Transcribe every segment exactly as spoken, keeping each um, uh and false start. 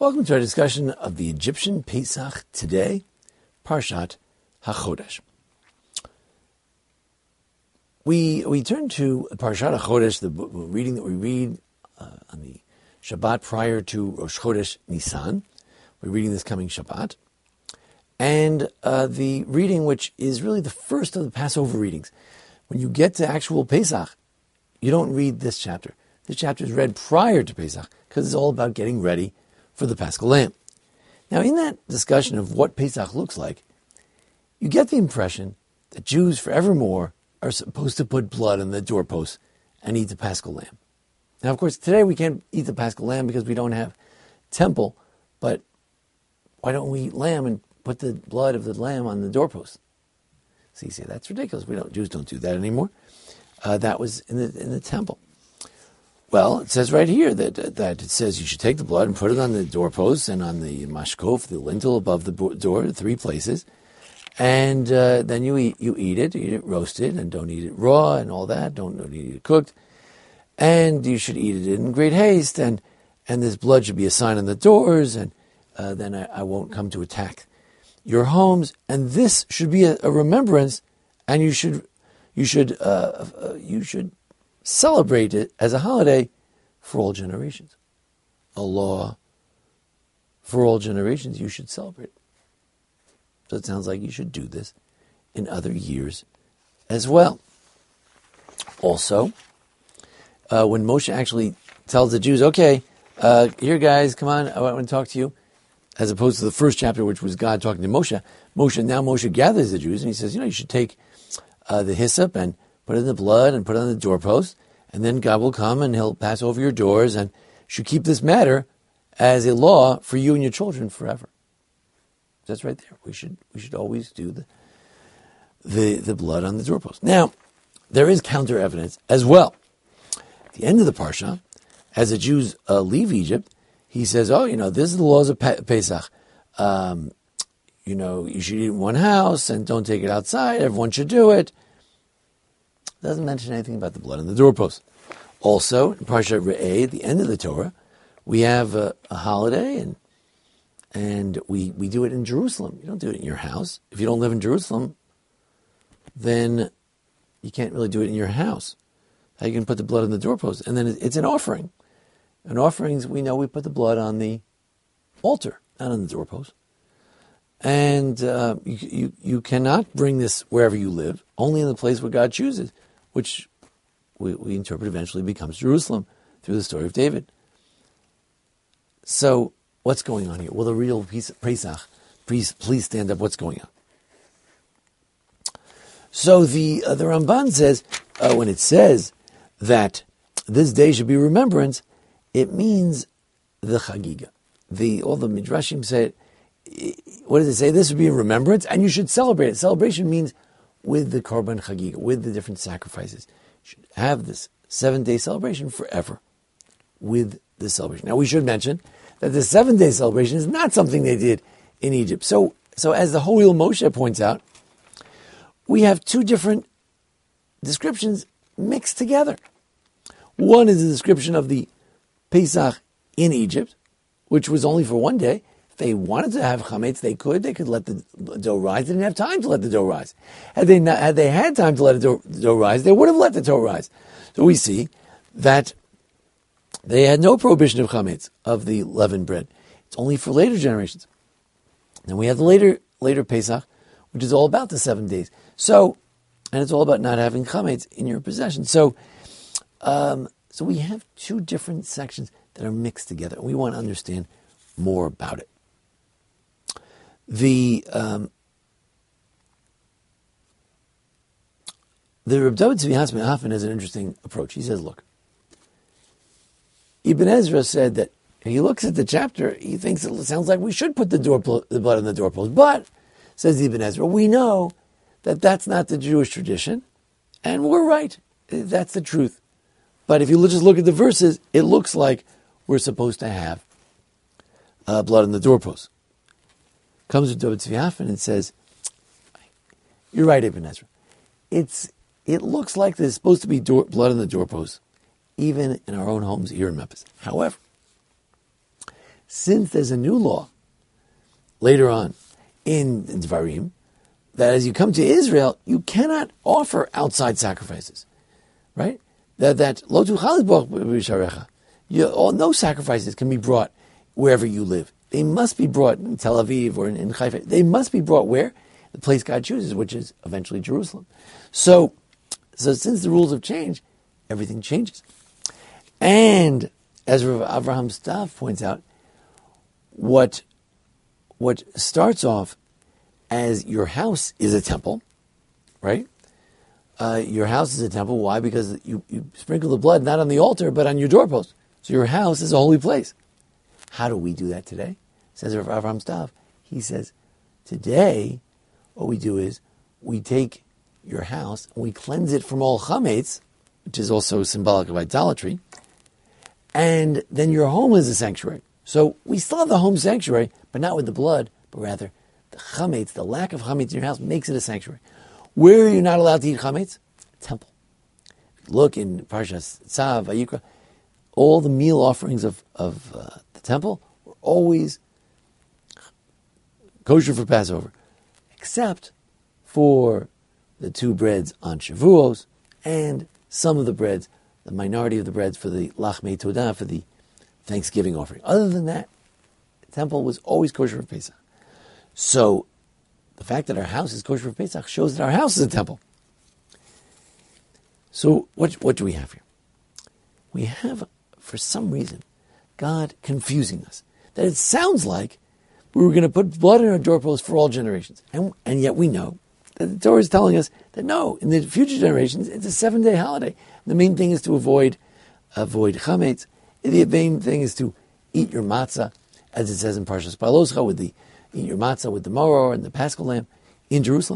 Welcome to our discussion of the Egyptian Pesach today, Parshat HaChodesh. We we turn to Parshat HaChodesh, the reading that we read uh, on the Shabbat prior to Rosh Chodesh Nisan. We're reading this coming Shabbat. And uh, the reading, which is really the first of the Passover readings. When you get to actual Pesach, you don't read this chapter. This chapter is read prior to Pesach because it's all about getting ready for the Paschal Lamb. Now, in that discussion of what Pesach looks like, you get the impression that Jews forevermore are supposed to put blood on the doorposts and eat the Paschal Lamb. Now, of course, today we can't eat the Paschal Lamb because we don't have temple, but why don't we eat lamb and put the blood of the lamb on the doorpost? So you say, that's ridiculous. We don't, Jews don't do that anymore. Uh, that was in the in the temple. Well, it says right here that that it says you should take the blood and put it on the doorposts and on the mashkof, the lintel above the door, three places, and uh, then you eat you eat it, eat it roasted, and don't eat it raw and all that. Don't, don't eat it cooked, and you should eat it in great haste, and and this blood should be a sign on the doors, and uh, then I, I won't come to attack your homes, and this should be a, a remembrance, and you should you should uh, uh, you should. celebrate it as a holiday for all generations. A law for all generations, you should celebrate. So it sounds like you should do this in other years as well. Also, uh, when Moshe actually tells the Jews, okay, uh, here guys, come on, I want to talk to you, as opposed to the first chapter, which was God talking to Moshe, Moshe now Moshe gathers the Jews and he says, you know, you should take uh, the hyssop and put it in the blood and put it on the doorpost, and then God will come and he'll pass over your doors and should keep this matter as a law for you and your children forever. That's right there. We should we should always do the the, the blood on the doorpost. Now, there is counter evidence as well. At the end of the Parsha, as the Jews uh, leave Egypt, he says, oh, you know, this is the laws of Pesach. Um, you know, you should eat in one house and don't take it outside. Everyone should do it. Doesn't mention anything about the blood on the doorpost. Also, in Parshat Re'eh, at the end of the Torah, we have a, a holiday, and and we, we do it in Jerusalem. You don't do it in your house. If you don't live in Jerusalem, then you can't really do it in your house. How you can put the blood on the doorpost? And then it's an offering. And offerings, we know we put the blood on the altar, not on the doorpost. And uh, you, you you cannot bring this wherever you live, only in the place where God chooses, which we, we interpret eventually becomes Jerusalem through the story of David. So what's going on here? Well, the real Pesach, please, please stand up. What's going on? So the uh, the Ramban says, uh, when it says that this day should be remembrance, it means the Chagiga. The all the Midrashim say, what does it say? This would be a remembrance, and you should celebrate it. Celebration means with the Korban Chagiga, with the different sacrifices. You should have this seven-day celebration forever with this celebration. Now, we should mention that the seven-day celebration is not something they did in Egypt. So, so as the Ho'il Moshe points out, we have two different descriptions mixed together. One is a description of the Pesach in Egypt, which was only for one day. If they wanted to have chametz, they could. They could let the dough rise. They didn't have time to let the dough rise. Had they not, had they had time to let the dough, the dough rise, they would have let the dough rise. So we see that they had no prohibition of chametz, of the leavened bread. It's only for later generations. Then we have the later later Pesach, which is all about the seven days. So, and it's all about not having chametz in your possession. So, um, so we have two different sections that are mixed together. We want to understand more about it. The um, the Reb David Tzvi Hoffman has an interesting approach. He says, look, Ibn Ezra said that he looks at the chapter, he thinks it sounds like we should put the, door, the blood on the doorpost. But, says Ibn Ezra, we know that that's not the Jewish tradition, and we're right. That's the truth. But if you just look at the verses, it looks like we're supposed to have uh, blood on the doorpost. Comes with David Tzvi Hoffman and says, you're right, Ibn Ezra. It's, it looks like there's supposed to be door, blood on the doorpost, even in our own homes here in Memphis. However, since there's a new law later on in Dvarim, that as you come to Israel, you cannot offer outside sacrifices, right? That that lo tuchal lizbach b'sharecha. No sacrifices can be brought wherever you live. They must be brought in Tel Aviv or in, in Haifa. They must be brought where? The place God chooses, which is eventually Jerusalem. So, so since the rules have changed, everything changes. And as Rav Avraham Stav points out, what what starts off as your house is a temple, right? Uh, your house is a temple. Why? Because you, you sprinkle the blood not on the altar, but on your doorpost. So your house is a holy place. How do we do that today? Says Rav Avraham Stav. He says, today, what we do is we take your house and we cleanse it from all chametz, which is also symbolic of idolatry, and then your home is a sanctuary. So we still have the home sanctuary, but not with the blood, but rather the chametz, the lack of chametz in your house makes it a sanctuary. Where are you not allowed to eat chametz? Temple. If you look in Parshas Tzav, Vayikra, all the meal offerings of, of uh, the temple were always kosher for Passover, except for the two breads on Shavuos and some of the breads, the minority of the breads for the Lachmei Todah, for the Thanksgiving offering. Other than that, the temple was always kosher for Pesach. So, the fact that our house is kosher for Pesach shows that our house is a temple. So, what, what do we have here? We have, for some reason, God confusing us. That it sounds like we were going to put blood in our doorposts for all generations. And, and yet we know that the Torah is telling us that no, in the future generations, it's a seven-day holiday. The main thing is to avoid avoid chametz. The main thing is to eat your matzah, as it says in Parshas Baloscha, with the eat your matzah with the maror and the paschal lamb in Jerusalem.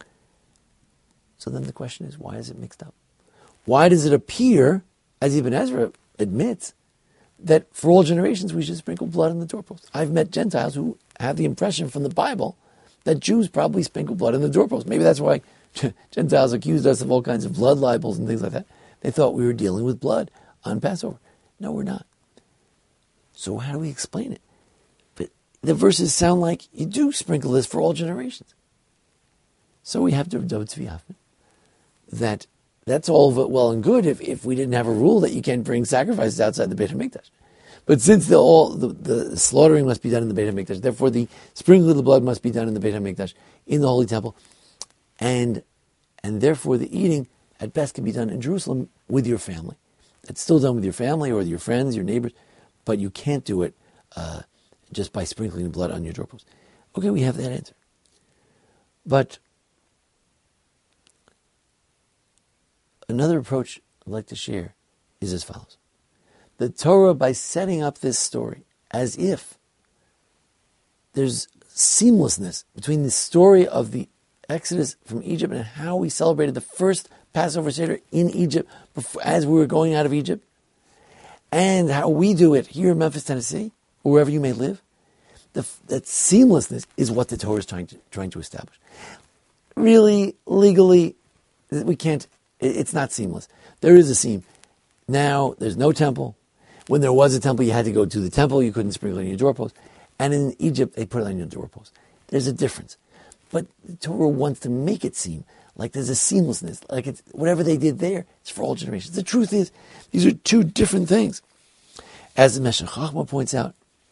So then the question is, why is it mixed up? Why does it appear, as Ibn Ezra admits, that for all generations we should sprinkle blood on the doorpost? I've met Gentiles who have the impression from the Bible that Jews probably sprinkle blood on the doorpost. Maybe that's why Gentiles accused us of all kinds of blood libels and things like that. They thought we were dealing with blood on Passover. No, we're not. So how do we explain it? But the verses sound like you do sprinkle this for all generations. So we have to David Tzvi Hoffman that that's all well and good if, if we didn't have a rule that you can't bring sacrifices outside the Beit HaMikdash. But since the, all the, the slaughtering must be done in the Beit HaMikdash, therefore the sprinkling of the blood must be done in the Beit HaMikdash, in the Holy Temple, and and therefore the eating at best can be done in Jerusalem with your family. It's still done with your family or your friends, your neighbors, but you can't do it uh, just by sprinkling the blood on your doorpost. Okay, we have that answer. But another approach I'd like to share is as follows. The Torah, by setting up this story as if there's seamlessness between the story of the Exodus from Egypt and how we celebrated the first Passover Seder in Egypt before, as we were going out of Egypt, and how we do it here in Memphis, Tennessee, or wherever you may live, the, that seamlessness is what the Torah is trying to, trying to establish. Really, legally, we can't, it's not seamless. There is a seam. Now, there's no temple. When there was a temple, you had to go to the temple. You couldn't sprinkle it on your doorpost. And in Egypt, they put it on your doorpost. There's a difference. But the Torah wants to make it seem like there's a seamlessness, like it's whatever they did there, it's for all generations. The truth is, these are two different things. As the Meshech Chochmah points out,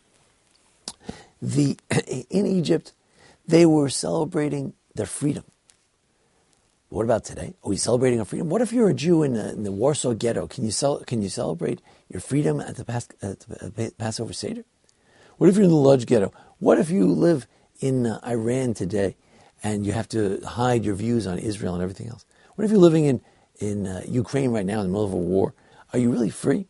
the in Egypt, they were celebrating their freedom. What about today? Are we celebrating our freedom? What if you're a Jew in the, in the Warsaw Ghetto? Can you cel- can you celebrate your freedom at the, Pas- at the Passover Seder? What if you're in the Lodz Ghetto? What if you live in uh, Iran today and you have to hide your views on Israel and everything else? What if you're living in, in uh, Ukraine right now in the middle of a war? Are you really free?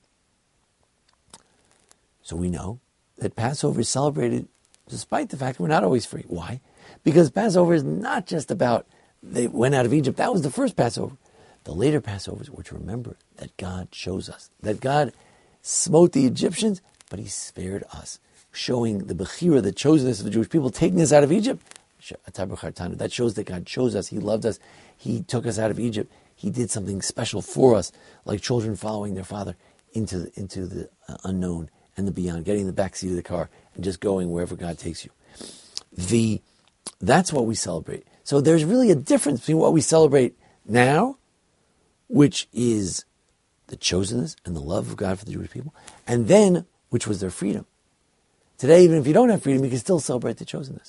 So we know that Passover is celebrated despite the fact we're not always free. Why? Because Passover is not just about they went out of Egypt. That was the first Passover. The later Passovers were to remember that God chose us, that God smote the Egyptians, but he spared us, showing the Bechira, the chosenness of the Jewish people, taking us out of Egypt. That shows that God chose us. He loved us. He took us out of Egypt. He did something special for us, like children following their father into, into the unknown and the beyond, getting in the back seat of the car and just going wherever God takes you. The That's what we celebrate. So there's really a difference between what we celebrate now, which is the chosenness and the love of God for the Jewish people, and then, which was their freedom. Today, even if you don't have freedom, you can still celebrate the chosenness.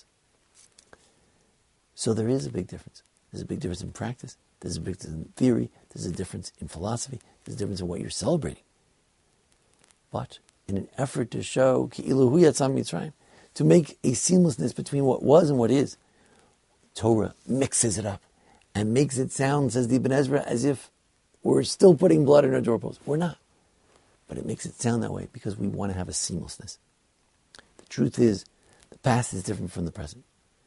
So there is a big difference. There's a big difference in practice. There's a big difference in theory. There's a difference in philosophy. There's a difference in what you're celebrating. But in an effort to show Ki'ilu Hu Yatzam Mitzrayim, to make a seamlessness between what was and what is, Torah mixes it up and makes it sound, says the Ibn Ezra, as if we're still putting blood in our doorpost. We're not. But it makes it sound that way because we want to have a seamlessness. The truth is, the past is different from the present.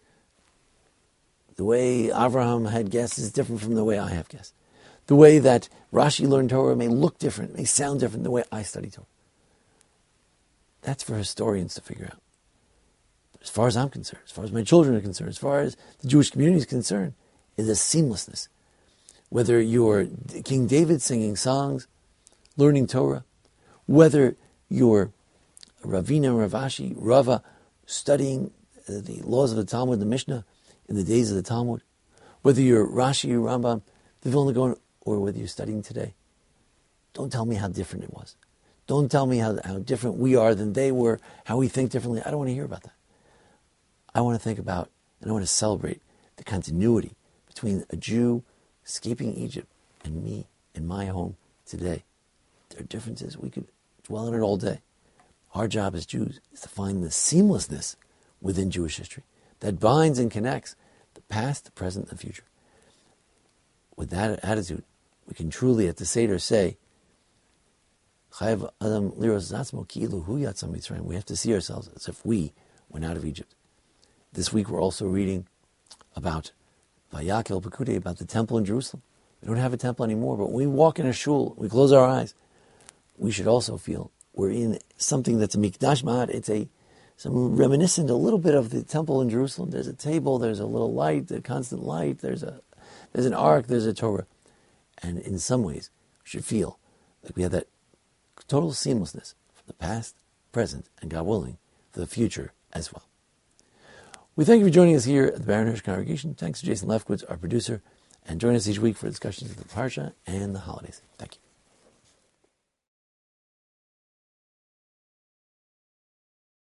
The way Avraham had guests is different from the way I have guests. The way that Rashi learned Torah may look different, may sound different than the way I study Torah. That's for historians to figure out. But as far as I'm concerned, as far as my children are concerned, as far as the Jewish community is concerned, is a seamlessness. Whether you're King David singing songs, learning Torah, whether you're Ravina, Ravashi, Rava, studying the laws of the Talmud, the Mishnah, in the days of the Talmud, whether you're Rashi, Rambam, the Vilna Gaon, or whether you're studying today, don't tell me how different it was. Don't tell me how, how different we are than they were, how we think differently. I don't want to hear about that. I want to think about, and I want to celebrate the continuity between a Jew escaping Egypt and me in my home today. There are differences. We could dwell on it all day. Our job as Jews is to find the seamlessness within Jewish history that binds and connects the past, the present, and the future. With that attitude, we can truly at the Seder say, we have to see ourselves as if we went out of Egypt. This week we're also reading about Vayakel Pekudei, about the temple in Jerusalem. We don't have a temple anymore, but when we walk in a shul, we close our eyes, we should also feel we're in something that's a mikdash ma'at. It's a some reminiscent a little bit of the temple in Jerusalem. There's a table, there's a little light, a constant light, there's a there's an ark, there's a Torah. And in some ways, we should feel like we have that total seamlessness from the past, present, and God willing, for the future as well. We thank you for joining us here at the Baron Hirsch Congregation. Thanks to Jason Lefkowitz, our producer, and join us each week for discussions of the Parsha and the holidays. Thank you.